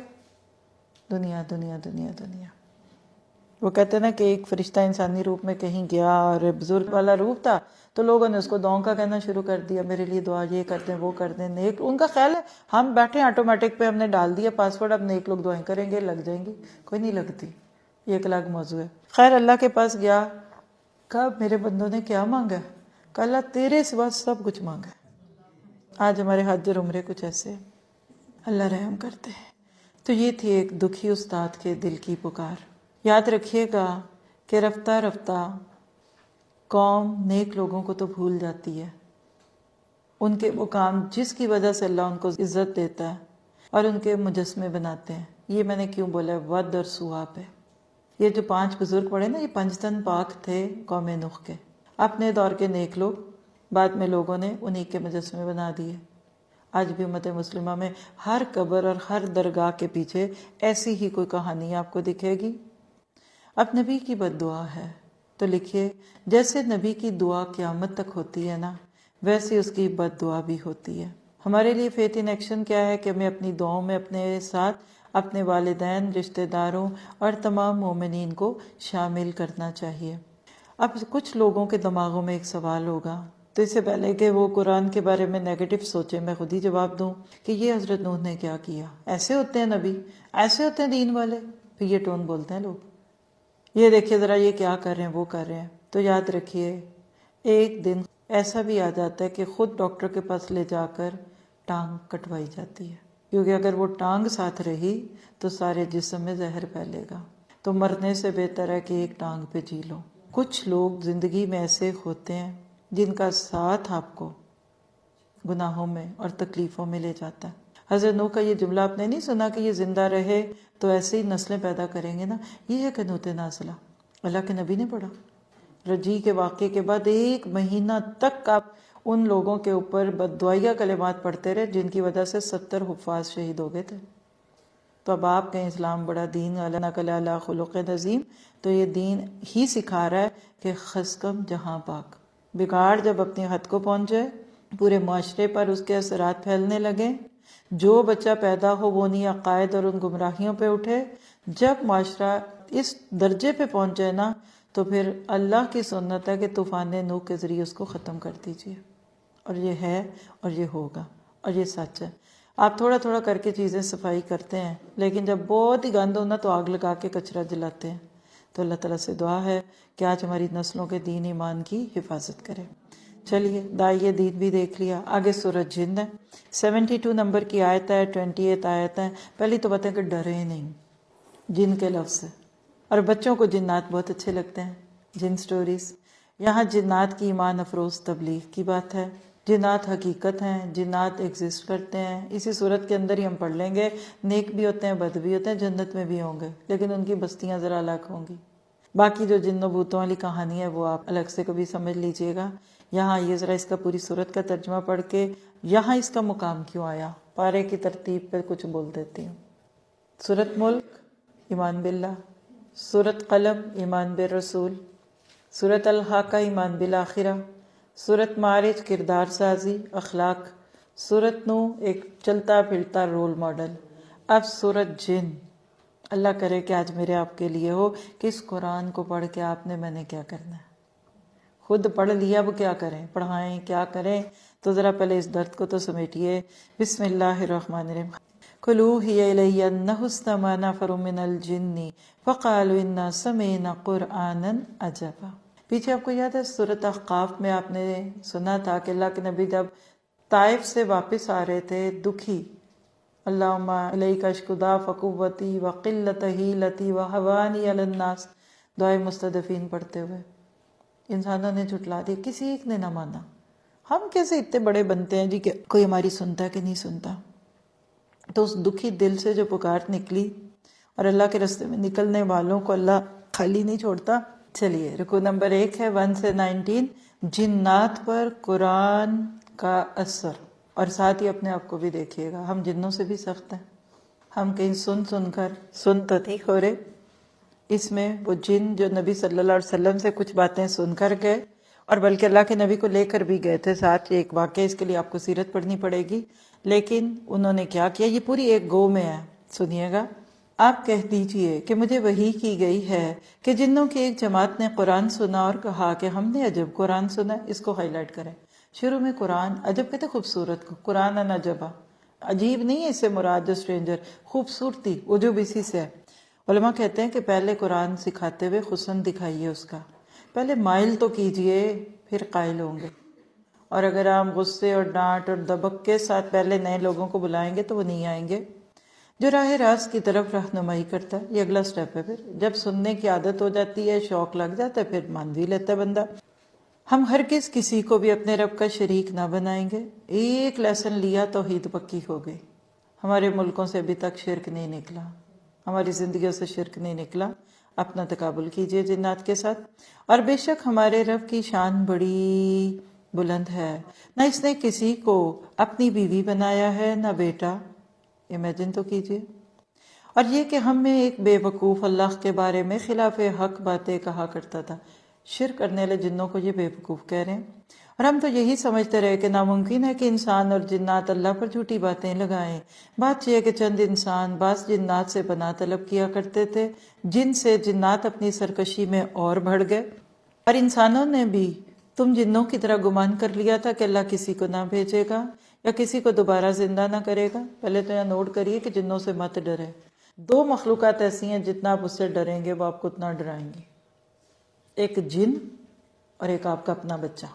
دنیا دنیا دنیا دنیا. وہ کہتے ہیں نا کہ ایک فرشتہ انسانی روپ میں کہیں گیا اور بزرگ والا روپ تھا، تو لوگوں نے اس کو دعاؤں کا کہنا شروع کر دیا، میرے لیے دعا یہ کر دیں وہ کر دیں. نیک ان کا خیال ہے ہم بیٹھے آٹومیٹک پہ ہم نے ڈال دیا پاسورڈ، اب نیک لوگ دعائیں کریں گے لگ جائیں گی. کوئی نہیں لگتی، یہ ایک الگ موضوع ہے. خیر اللہ کے پاس گیا، کب میرے بندوں نے کیا مانگا؟ کہ اللہ تیرے سوا سب کچھ مانگا. آج ہمارے حج اور عمرے کچھ ایسے ہیں. اللہ رحم کرتے ہیں. تو یہ تھی ایک دکھی استاد کے دل کی پکار۔ یاد رکھیے گا کہ رفتہ رفتہ قوم نیک لوگوں کو تو بھول جاتی ہے، ان کے وہ کام جس کی وجہ سے اللہ ان کو عزت دیتا ہے، اور ان کے مجسمے بناتے ہیں۔ یہ میں نے کیوں بولا ہے، ود اور سوا پہ۔ یہ جو 5 بزرگ پڑے نا، یہ 5 تن پاک تھے قوم نوح کے، اپنے دور کے نیک لوگ، بعد میں لوگوں نے انہی کے مجسمے بنا دیے۔ آج بھی امت مسلمہ میں ہر قبر اور ہر درگاہ کے پیچھے ایسی ہی کوئی کہانی آپ کو دکھے گی۔ اب نبی کی بد دعا ہے تو لکھیے، جیسے نبی کی دعا قیامت تک ہوتی ہے نا، ویسے اس کی بد دعا بھی ہوتی ہے۔ ہمارے لیے فیتھ ان ایکشن کیا ہے کہ ہمیں اپنی دعاؤں میں اپنے ساتھ اپنے والدین، رشتہ داروں اور تمام مومنین کو شامل کرنا چاہیے۔ اب کچھ لوگوں کے دماغوں میں ایک سوال ہوگا، تو اس سے پہلے کہ وہ قرآن کے بارے میں نیگیٹو سوچیں، میں خود ہی جواب دوں کہ یہ حضرت نوح نے کیا کیا؟ ایسے ہوتے ہیں نبی، ایسے ہوتے ہیں دین والے؟ پھر یہ ٹون بولتے ہیں لوگ، یہ دیکھیے ذرا یہ کیا کر رہے ہیں، وہ کر رہے ہیں۔ تو یاد رکھیے، ایک دن ایسا بھی آ جاتا ہے کہ خود ڈاکٹر کے پاس لے جا کر ٹانگ کٹوائی جاتی ہے، کیونکہ اگر وہ ٹانگ ساتھ رہی تو سارے جسم میں زہر پھیلے گا، تو مرنے سے بہتر ہے کہ ایک ٹانگ پہ جی لو۔ کچھ لوگ زندگی میں ایسے ہوتے ہیں جن کا ساتھ آپ کو گناہوں میں اور تکلیفوں میں لے جاتا ہے۔ حضرت نوح کا یہ جملہ آپ نے نہیں سنا کہ یہ زندہ رہے تو ایسے ہی نسلیں پیدا کریں گے نا؟ یہ ہے قنوت نازلہ، اللہ کے نبی نے پڑھا۔ رجی کے واقعے کے بعد 1 مہینہ تک آپ ان لوگوں کے اوپر بددعائیہ کلمات پڑھتے رہے جن کی وجہ سے 70 حفاظ شہید ہو گئے تھے۔ تو اب آپ کہیں اسلام بڑا دین، انک لعلی خلق عظیم، تو یہ دین ہی سکھا رہا ہے کہ خسکم جہاں پاک۔ بگاڑ جب اپنی حد کو پہنچ جائے، پورے معاشرے پر اس کے اثرات پھیلنے لگے، جو بچہ پیدا ہو وہ انہی عقائد اور ان گمراہیوں پہ اٹھے، جب معاشرہ اس درجے پہ پہنچ جائے نا، تو پھر اللہ کی سنت ہے کہ طوفان نوح کے ذریعے اس کو ختم کر دیجیے۔ اور یہ ہے اور یہ ہوگا اور یہ سچ ہے۔ آپ تھوڑا تھوڑا کر کے چیزیں صفائی کرتے ہیں، لیکن جب بہت ہی گند ہونا تو آگ لگا کے کچرا جلاتے ہیں۔ تو اللہ تعالیٰ سے دعا ہے کہ آج ہماری نسلوں کے دین ایمان کی حفاظت کرے۔ چلیے داعیے دین بھی دیکھ لیا، آگے سورۃ جن ہے، 72 نمبر کی آیت ہے، 28 آیت ہے۔ پہلی تو بتائیں کہ ڈرے نہیں، جن کے لفظ ہے، اور بچوں کو جنات بہت اچھے لگتے ہیں، جن سٹوریز۔ یہاں جنات کی ایمان افروز تبلیغ کی بات ہے، جنات حقیقت ہیں، جنات ایگزسٹ کرتے ہیں۔ اسی صورت کے اندر ہی ہم پڑھ لیں گے، نیک بھی ہوتے ہیں، بد بھی ہوتے ہیں، جنت میں بھی ہوں گے، لیکن ان کی بستیاں ذرا الگ ہوں گی۔ باقی جو جن و بھوتوں والی کہانی ہے وہ آپ الگ سے کبھی سمجھ لیجئے گا۔ یہاں یہ ذرا اس کا پوری صورت کا ترجمہ پڑھ کے یہاں اس کا مقام کیوں آیا، پارے کی ترتیب پہ کچھ بول دیتی ہوں۔ سورۃ ملک، ایمان باللہ۔ سورۃ قلم، ایمان بالرسول۔ سورۃ الحاقہ، ایمان بالآخرہ۔ سورۃ معارج، کردار سازی، اخلاق۔ سورۃ نوح، ایک چلتا پھرتا رول ماڈل۔ اب سورۃ جن، اللہ کرے کہ آج میرے آپ کے لیے ہو کہ اس قرآن کو پڑھ کے آپ نے میں نے کیا کرنا ہے۔ خود پڑھ لیا، اب کیا کریں، پڑھائیں کیا کریں؟ تو ذرا پہلے اس درد کو تو سمیٹیے۔ بسم اللہ الرحمن الرحیم۔ قُلْ أُوحِيَ إِلَيَّ أَنَّهُ اسْتَمَعَ نَفَرٌ مِّنَ الْجِنِّ فَقَالُوا إِنَّا سَمِعْنَا قُرْآنًا عَجَبًا۔ پیچھے آپ کو یاد ہے سورۃ احقاف میں آپ نے سنا تھا کہ اللہ کے نبی جب طائف سے واپس آ رہے تھے دکھی، اللہم علیک اشکو ضعف قوتی وقلت حیلتی وہوانی علی الناس، دعائے مستضعفین پڑھتے ہوئے، انسانوں نے جھٹلا دیا، کسی ایک نے نہ مانا۔ ہم کیسے اتنے بڑے بنتے ہیں جی کہ کوئی ہماری سنتا ہے کہ نہیں سنتا؟ تو اس دکھی دل سے جو پکار نکلی، اور اللہ کے راستے میں نکلنے والوں کو اللہ خالی نہیں چھوڑتا۔ چلیے رکوع نمبر 1 ہے 1 سے 19، جنات پر قرآن کا اثر، اور ساتھ ہی اپنے آپ کو بھی دیکھیے گا، ہم جنوں سے بھی سخت ہیں۔ ہم کہیں سن تو نہیں ہو رہے، اس میں وہ جن جو نبی صلی اللہ علیہ وسلم سے کچھ باتیں سن کر گئے، اور بلکہ اللہ کے نبی کو لے کر بھی گئے تھے ساتھ۔ ایک واقعہ، اس کے لیے آپ کو سیرت پڑھنی پڑے گی، لیکن انہوں نے کیا کیا، یہ پوری ایک گو میں ہے، سنیے گا۔ آپ کہہ دیجئے کہ مجھے وحی کی گئی ہے کہ جنوں کی ایک جماعت نے قرآن سنا اور کہا کہ ہم نے عجب قرآن سنا۔ اس کو ہائی لائٹ کریں، شروع میں قرآن، عجب کہتے خوبصورت کو، قرآن عجبا، عجیب نہیں ہے اس سے مراد جو اسٹرینجر، خوبصورتی، عجب اسی سے ہے۔ علماء کہتے ہیں کہ پہلے قرآن سکھاتے ہوئے حسن دکھائیے اس کا، پہلے مائل تو کیجئے، پھر قائل ہوں گے۔ اور اگر آپ غصے اور ڈانٹ اور دبک کے ساتھ پہلے نئے لوگوں کو بلائیں گے تو وہ نہیں آئیں گے۔ جو راہ راست کی طرف رہنمائی کرتا ہے۔ یہ اگلا سٹیپ ہے۔ پھر جب سننے کی عادت ہو جاتی ہے، شوق لگ جاتا ہے، پھر مان بھی لیتا ہے بندہ۔ ہم ہرگز کسی کو بھی اپنے رب کا شریک نہ بنائیں گے۔ ایک لیسن لیا توحید پکی ہو گئی۔ ہمارے ملکوں سے ابھی تک شرک نہیں نکلا، ہماری زندگیوں سے شرک نہیں نکلا۔ اپنا تقابل کیجئے جنات کے ساتھ۔ اور بے شک ہمارے رب کی شان بڑی بلند ہے، نہ اس نے کسی کو اپنی بیوی بنایا ہے نہ بیٹا۔ امیجن تو کیجئے۔ اور یہ کہ ہم میں ایک بے وقوف اللہ کے بارے میں خلاف حق باتیں کہا کرتا تھا۔ شرک کرنے والے جنوں کو یہ بے وقوف کہہ رہے ہیں۔ اور ہم تو یہی سمجھتے رہے کہ ناممکن ہے کہ انسان اور جنات اللہ پر جھوٹی باتیں لگائیں۔ بات یہ ہے کہ چند انسان بعض جنات سے پناہ طلب کیا کرتے تھے، جن سے جنات اپنی سرکشی میں اور بڑھ گئے۔ اور انسانوں نے بھی تم جنوں کی طرح گمان کر لیا تھا کہ اللہ کسی کو نہ بھیجے گا یا کسی کو دوبارہ زندہ نہ کرے گا۔ پہلے تو یہاں نوٹ کریے کہ جنوں سے مت ڈرے۔ دو مخلوقات ایسی ہیں جتنا آپ اس سے ڈریں گے وہ آپ کو اتنا ڈرائیں گے، ایک جن اور ایک آپ کا اپنا بچہ۔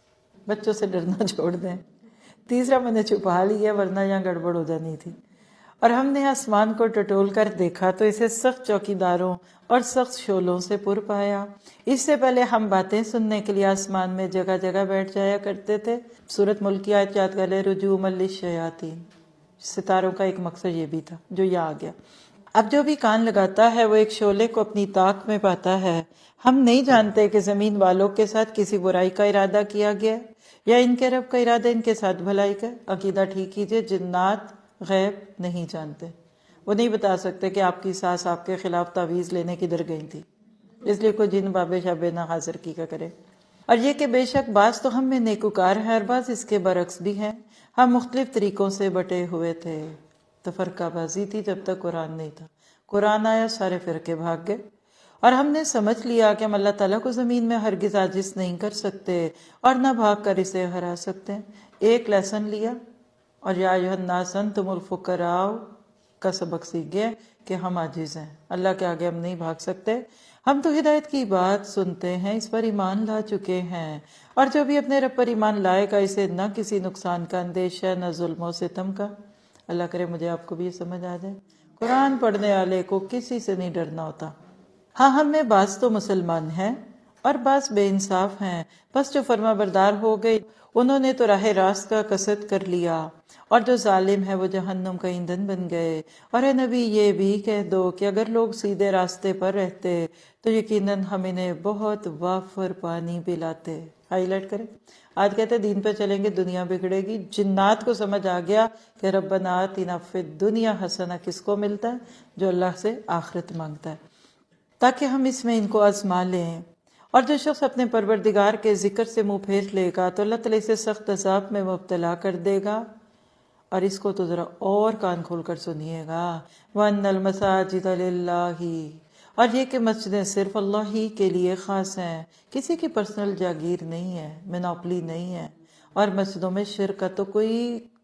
بچوں سے ڈرنا چھوڑ دیں۔ تیسرا میں نے چھپا لیا ورنہ یہاں گڑبڑ ہو جانی تھی۔ اور ہم نے آسمان کو ٹٹول کر دیکھا تو اسے سخت چوکیداروں اور سخت شعلوں سے پر پایا۔ اس سے پہلے ہم باتیں سننے کے لیے آسمان میں جگہ جگہ بیٹھ جایا کرتے تھے۔ سورۃ ملک کی آیت یاد کر لیں، رجوما للشیاطین۔ ستاروں کا ایک مقصد یہ بھی تھا جو یہ آ گیا۔ اب جو بھی کان لگاتا ہے وہ ایک شعلے کو اپنی طاق میں پاتا ہے۔ ہم نہیں جانتے کہ زمین والوں کے ساتھ کسی برائی کا ارادہ کیا گیا یا ان کے رب کا ارادہ ان کے ساتھ بھلائی کا۔ عقیدہ ٹھیک کیجئے، جنات غیب نہیں جانتے۔ وہ نہیں بتا سکتے کہ آپ کی ساس آپ کے خلاف تعویذ لینے کدھر گئی تھی، اس لیے کوئی جن بابے شابے نہ حاضر کی کا کرے۔ اور یہ کہ بے شک بعض تو ہم میں نیکوکار ہیں اور بعض اس کے برعکس بھی ہیں۔ ہم مختلف طریقوں سے بٹے ہوئے تھے۔ تفرقہ بازی تھی جب تک قرآن نہیں تھا۔ قرآن آیا سارے فرقے بھاگ گئے۔ اور ہم نے سمجھ لیا کہ ہم اللہ تعالیٰ کو زمین میں ہرگز عاجز نہیں کر سکتے اور نہ بھاگ کر اسے ہرا سکتے۔ ایک لیسن لیا اور یا ایھا الناس انتم الفقراء کا سبق سیکھ گئے کہ ہم عاجز ہیں، اللہ کے آگے ہم نہیں بھاگ سکتے۔ ہم تو ہدایت کی بات سنتے ہیں، اس پر ایمان لا چکے ہیں، اور جو بھی اپنے رب پر ایمان لائے گا اسے نہ کسی نقصان کا اندیشہ نہ ظلم و ستم کا۔ اللہ کرے مجھے آپ کو بھی یہ سمجھ آ جائے۔ قرآن پڑھنے والے کو کسی سے نہیں ڈرنا ہوتا۔ ہاں ہم میں بعض تو مسلمان ہیں اور بعض بے انصاف ہیں، بس جو فرما بردار ہو گئے انہوں نے تو راہ راست کا قصد کر لیا، اور جو ظالم ہے وہ جہنم کا ایندھن بن گئے۔ اور اے نبی یہ بھی کہہ دو کہ اگر لوگ سیدھے راستے پر رہتے تو یقیناً ہم انہیں بہت وافر پانی پلاتے۔ ہائی لائٹ کریں، آج کہتے ہیں دین پہ چلیں گے دنیا بگڑے گی۔ جنات کو سمجھ آ گیا کہ ربنا آتنا فی الدنیا حسنہ کس کو ملتا ہے؟ جو اللہ سے آخرت مانگتا ہے، تاکہ ہم اس میں ان کو آزما لیں۔ اور جو شخص اپنے پروردگار کے ذکر سے منہ پھیر لے گا تو اللہ تعالیٰ اسے سخت عذاب میں مبتلا کر دے گا۔ اور اس کو تو ذرا اور کان کھول کر سنیے گا، وَأَنَّ الْمَسَاجِدَ لِلَّهِ، اور یہ کہ مسجدیں صرف اللہ ہی کے لیے خاص ہیں، کسی کی پرسنل جاگیر نہیں ہے، مینوپلی نہیں ہے، اور مسجدوں میں شرک کا تو کوئی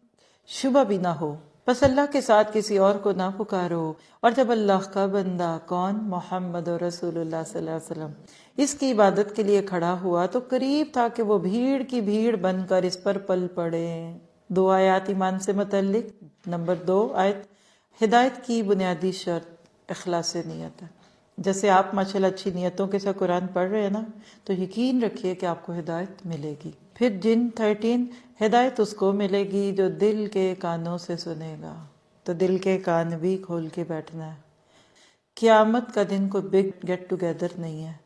شبہ بھی نہ ہو۔ بس اللہ کے ساتھ کسی اور کو نہ پکارو۔ اور جب اللہ کا بندہ کون؟ محمد رسول اللہ صلی اللہ علیہ وسلم اس کی عبادت کے لیے کھڑا ہوا تو قریب تھا کہ وہ بھیڑ کی بھیڑ بن کر اس پر پل پڑے۔ دو آیات ایمان سے متعلق۔ نمبر 2 آیت ہدایت کی بنیادی شرط اخلاص نیت ہے۔ جیسے آپ ماشاءاللہ اچھی نیتوں کے ساتھ قرآن پڑھ رہے ہیں نا، تو یقین رکھیے کہ آپ کو ہدایت ملے گی۔ پھر جن 13 ہدایت اس کو ملے گی جو دل کے کانوں سے سنے گا۔ تو دل کے کان بھی کھول کے بیٹھنا ہے۔ قیامت کا دن کوئی بگ گیٹ ٹوگیدر نہیں ہے،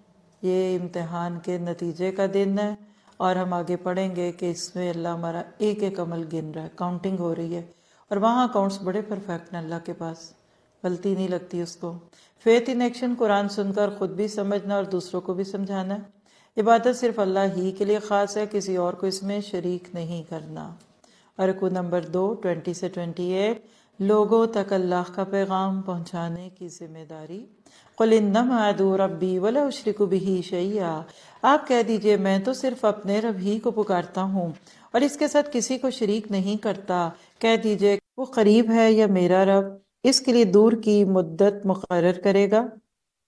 یہ امتحان کے نتیجے کا دن ہے، اور ہم آگے پڑھیں گے کہ اس میں اللہ ہمارا ایک ایک عمل گن رہا ہے، کاؤنٹنگ ہو رہی ہے، اور وہاں اکاؤنٹس بڑے پرفیکٹ ہیں اللہ کے پاس، غلطی نہیں لگتی اس کو۔ فیتھ ان ایکشن، قرآن سن کر خود بھی سمجھنا اور دوسروں کو بھی سمجھانا ہے۔ عبادت صرف اللہ ہی کے لیے خاص ہے، کسی اور کو اس میں شریک نہیں کرنا۔ اور رکوع نمبر 2 20 سے 28 لوگوں تک اللہ کا پیغام پہنچانے کی ذمہ داری۔ قل انما ادعو ربی ولا اشرک بہ شیئا، آپ کہہ دیجئے میں تو صرف اپنے رب ہی کو پکارتا ہوں اور اس کے ساتھ کسی کو شریک نہیں کرتا۔ کہہ دیجئے وہ قریب ہے یا میرا رب اس کے لیے دور کی مدت مقرر کرے گا؟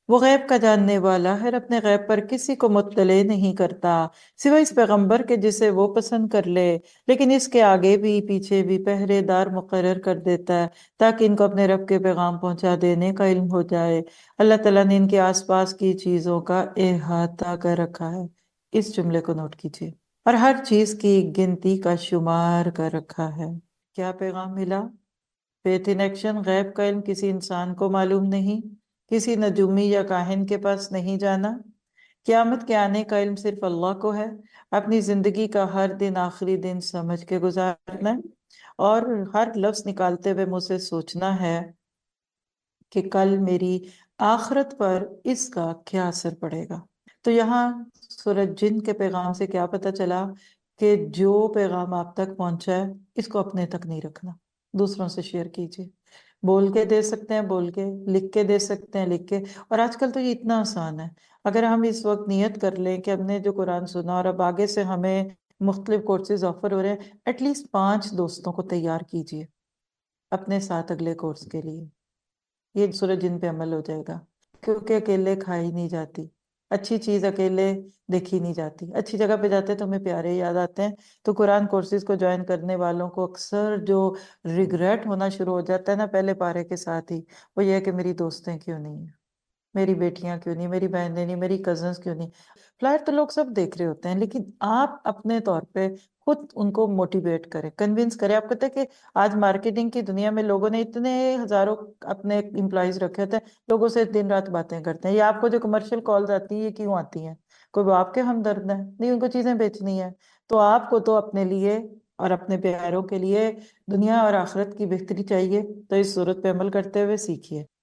وہ غیب کا جاننے والا ہے، اپنے غیب پر کسی کو مطلع نہیں کرتا سوائے اس پیغمبر کے جسے وہ پسند کر لے، لیکن اس کے آگے بھی پیچھے بھی پہرے دار مقرر کر دیتا ہے تاکہ ان کو اپنے رب کے پیغام پہنچا دینے کا علم ہو جائے۔ اللہ تعالیٰ نے ان کے آس پاس کی چیزوں کا احاطہ کر رکھا ہے، اس جملے کو نوٹ کیجیے، اور ہر چیز کی گنتی کا شمار کر رکھا ہے۔ کیا پیغام ملا؟ فیتھ ان ایکشن، غیب کا علم کسی انسان کو معلوم نہیں، کسی نجومی یا کاہن کے پاس نہیں جانا۔ قیامت کے آنے کا علم صرف اللہ کو ہے۔ اپنی زندگی کا ہر دن آخری دن سمجھ کے گزارنا ہے، اور ہر لفظ نکالتے ہوئے مجھ سے سوچنا ہے کہ کل میری آخرت پر اس کا کیا اثر پڑے گا۔ تو یہاں سورج جن کے پیغام سے کیا پتہ چلا کہ جو پیغام آپ تک پہنچا ہے اس کو اپنے تک نہیں رکھنا، دوسروں سے شیئر کیجیے۔ بول کے دے سکتے ہیں بول کے، لکھ کے دے سکتے ہیں لکھ کے، اور آج کل تو یہ اتنا آسان ہے۔ اگر ہم اس وقت نیت کر لیں کہ ہم نے جو قرآن سنا اور اب آگے سے ہمیں مختلف کورسز آفر ہو رہے ہیں، ایٹ لیسٹ 5 دوستوں کو تیار کیجیے اپنے ساتھ اگلے کورس کے لیے۔ یہ سورج جن پہ عمل ہو جائے گا، کیونکہ اکیلے کھائی نہیں جاتی، اچھی چیز اکیلے دیکھی نہیں جاتی۔ اچھی جگہ پہ جاتے تو ہمیں پیارے یاد آتے ہیں۔ تو قرآن کورسز کو جوائن کرنے والوں کو اکثر جو ریگریٹ ہونا شروع ہو جاتا ہے نا پہلے پارے کے ساتھ ہی، وہ یہ ہے کہ میری دوستیں کیوں نہیں ہیں، میری بیٹیاں کیوں نہیں، میری بہنیں نہیں، میری کزنس کیوں نہیں۔ فلائر تو لوگ سب دیکھ رہے ہوتے ہیں، لیکن آپ اپنے طور پہ خود ان کو موٹیویٹ کریں، کنونس کریں۔ آپ کہتے ہیں کہ آج مارکیٹنگ کی دنیا میں لوگوں نے اتنے ہزاروں اپنے امپلائیز رکھے ہوتے ہیں، لوگوں سے دن رات باتیں کرتے ہیں۔ یہ آپ کو جو کمرشل کالز آتی ہیں یہ کیوں آتی ہیں؟ کوئی وہ آپ کے ہمدرد ہیں؟ نہیں، ان کو چیزیں بیچنی ہے۔ تو آپ کو تو اپنے لیے اور اپنے پیاروں کے لیے دنیا اور آخرت کی بہتری چاہیے، تو اس صورت پہ عمل کرتے ہوئے سیکھیے۔